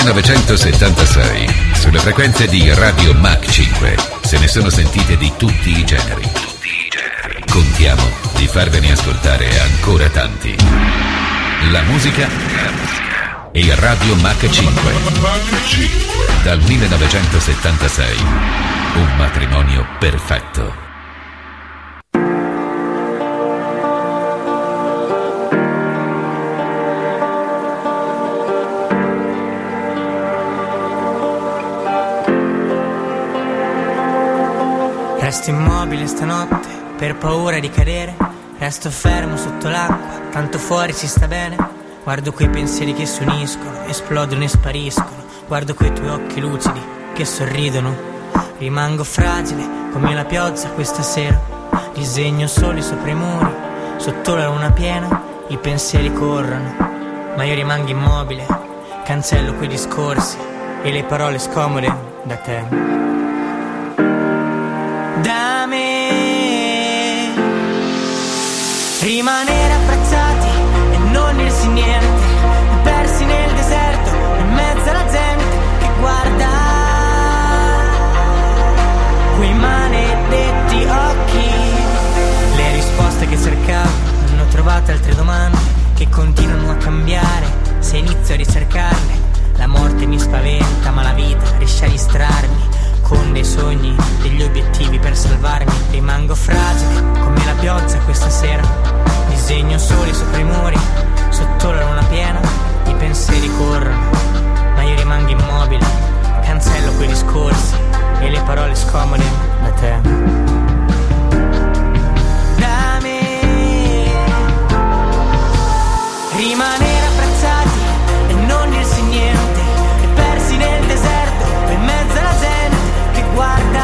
1976, sulle frequenze di Radio Mach 5, se ne sono sentite di tutti i generi. Contiamo di farvene ascoltare ancora tanti. La musica e Radio Mach 5. Dal 1976, un matrimonio perfetto. Resto immobile stanotte per paura di cadere. Resto fermo sotto l'acqua, tanto fuori si sta bene. Guardo quei pensieri che si uniscono, esplodono e spariscono. Guardo quei tuoi occhi lucidi che sorridono. Rimango fragile come la pioggia questa sera. Disegno soli sopra i muri, sotto la luna piena. I pensieri corrono, ma io rimango immobile. Cancello quei discorsi e le parole scomode da te. Da me rimanere abbracciati e non dirsi niente, persi nel deserto in mezzo alla gente che guarda quei maledetti occhi. Le risposte che cercavo hanno trovato altre domande che continuano a cambiare se inizio a ricercarle. La morte mi spaventa ma la vita riesce a distrarmi con dei sogni, degli obiettivi per salvarmi. Rimango fragile come la pioggia questa sera. Disegno soli sopra i muri, sotto la luna piena. I pensieri corrono, ma io rimango immobile. Cancello quei discorsi e le parole scomode da te. Da me rimanere abbracciati e non dirsi niente, e persi nel deserto in mezzo alla gente che guarda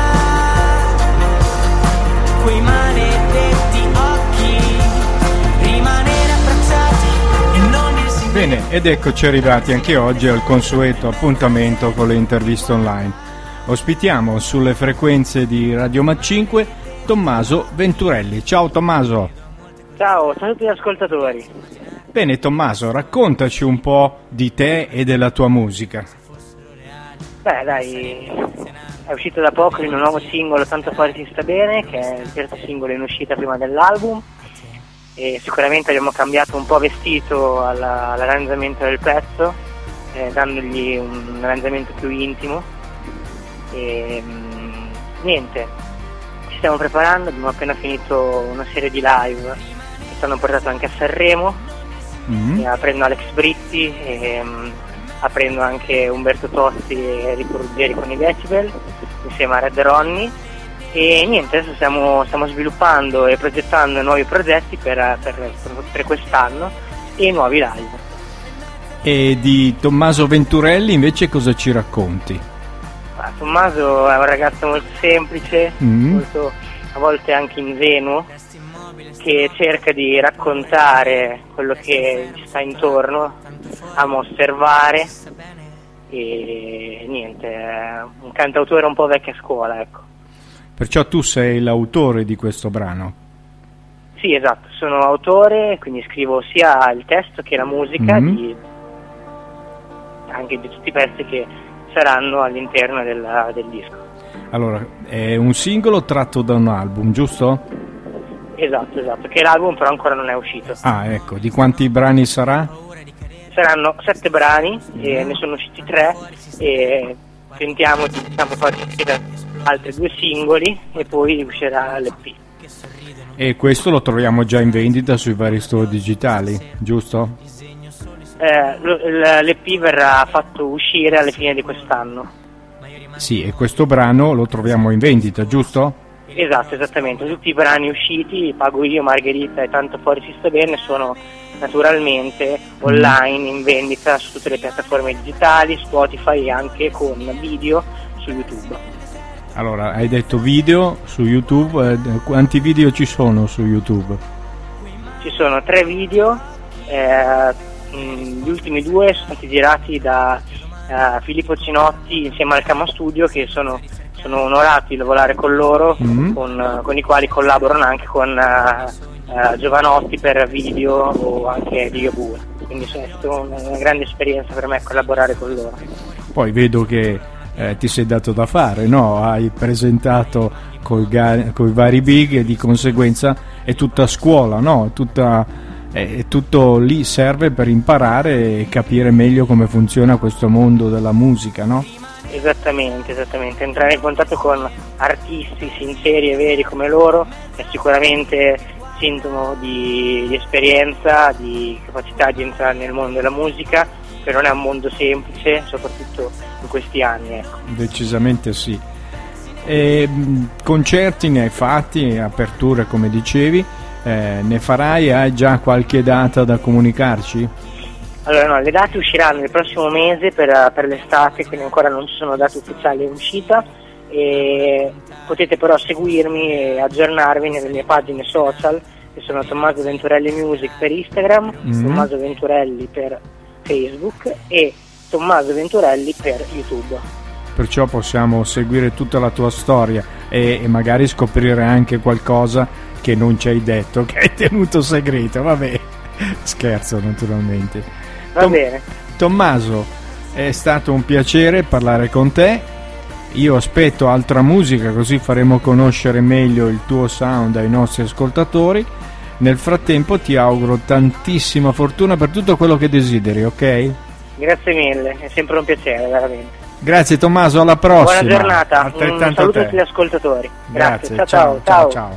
quei maledetti occhi. Rimanere abbracciati e non dirsi. Bene, ed eccoci arrivati anche oggi al consueto appuntamento con le interviste online. Ospitiamo sulle frequenze di Radio Mach 5 Tommaso Venturelli. Ciao Tommaso. Ciao a tutti gli ascoltatori. Bene Tommaso, raccontaci un po' di te e della tua musica. Beh dai, è uscito da poco il mio nuovo singolo Tanto fuori si sta bene, che è il terzo singolo in uscita prima dell'album, e sicuramente abbiamo cambiato un po' vestito all'arrangiamento del pezzo, dandogli un arrangiamento più intimo. E niente, ci stiamo preparando, abbiamo appena finito una serie di live che ci hanno portato anche a Sanremo, aprendo Alex Britti e aprendo anche Umberto Tozzi e Enrico Ruggeri con i Decibel insieme a Red Ronnie. E niente, adesso stiamo sviluppando e progettando nuovi progetti per quest'anno e nuovi live. E di Tommaso Venturelli invece cosa ci racconti? Tommaso è un ragazzo molto semplice, molto, a volte anche ingenuo, che cerca di raccontare quello che gli sta intorno, ama osservare e niente, è un cantautore un po' vecchia scuola, ecco. Perciò tu sei l'autore di questo brano? Sì, esatto, sono autore, quindi scrivo sia il testo che la musica anche di tutti i pezzi che saranno all'interno del disco. Allora, è un singolo tratto da un album, giusto? Esatto, che l'album però ancora non è uscito. Ah, ecco, di quanti brani sarà? Saranno 7 brani, e ne sono usciti 3 e tentiamo di fare altri 2 singoli e poi uscirà l'EP. E questo lo troviamo già in vendita sui vari store digitali, giusto? L'EP verrà fatto uscire alla fine di quest'anno. Sì, e questo brano lo troviamo in vendita, giusto? Esatto, esattamente. Tutti i brani usciti, Pago io, Margherita e Tanto fuori si sta bene, sono naturalmente online in vendita su tutte le piattaforme digitali, Spotify e anche con video su YouTube. Allora, hai detto video su YouTube, quanti video ci sono su YouTube? Ci sono 3 video, gli ultimi 2 sono stati girati da Filippo Cinotti insieme al Cama Studio, che sono onorati di lavorare con loro, con i quali collaborano anche con giovanotti per video o anche videobue, quindi è stata una grande esperienza per me collaborare con loro. Poi vedo che ti sei dato da fare, no? Hai presentato coi vari big e di conseguenza è tutta scuola, no? Tutto lì serve per imparare e capire meglio come funziona questo mondo della musica, no? Esattamente, entrare in contatto con artisti sinceri e veri come loro è sicuramente sintomo di esperienza, di capacità di entrare nel mondo della musica, che non è un mondo semplice, soprattutto in questi anni, ecco. Decisamente sì. E, concerti ne hai fatti, aperture come dicevi, ne farai? Hai già qualche data da comunicarci? Allora no, le date usciranno il prossimo mese per l'estate, quindi ancora non ci sono date ufficiali in uscita, e potete però seguirmi e aggiornarvi nelle mie pagine social, che sono Tommaso Venturelli Music per Instagram, Tommaso Venturelli per Facebook e Tommaso Venturelli per YouTube. Perciò possiamo seguire tutta la tua storia e magari scoprire anche qualcosa che non ci hai detto, che hai tenuto segreto. Vabbè, scherzo naturalmente. Va bene. Tommaso, è stato un piacere parlare con te. Io aspetto altra musica, così faremo conoscere meglio il tuo sound ai nostri ascoltatori. Nel frattempo ti auguro tantissima fortuna per tutto quello che desideri, ok? Grazie mille, è sempre un piacere, veramente. Grazie Tommaso, alla prossima. Buona giornata, un saluto a tutti gli ascoltatori. Grazie. Ciao.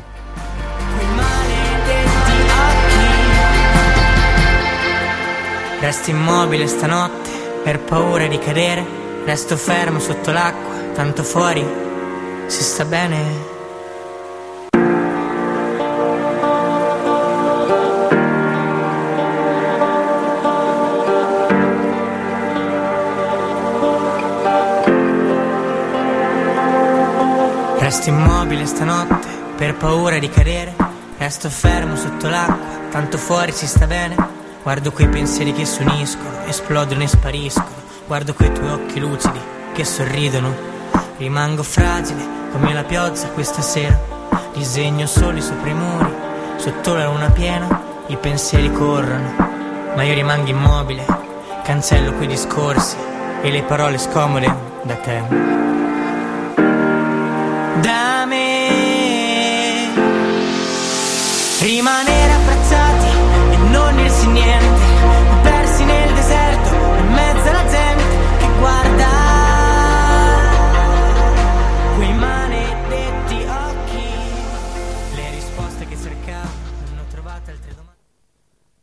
Resto immobile stanotte per paura di cadere, resto fermo sotto l'acqua, tanto fuori si sta bene. Resto immobile stanotte per paura di cadere, resto fermo sotto l'acqua, tanto fuori si sta bene. Guardo quei pensieri che si uniscono, esplodono e spariscono. Guardo quei tuoi occhi lucidi che sorridono. Rimango fragile come la pioggia questa sera. Disegno soli sopra i muri, sotto la luna piena. I pensieri corrono, ma io rimango immobile. Cancello quei discorsi e le parole scomode da te. Da me rimane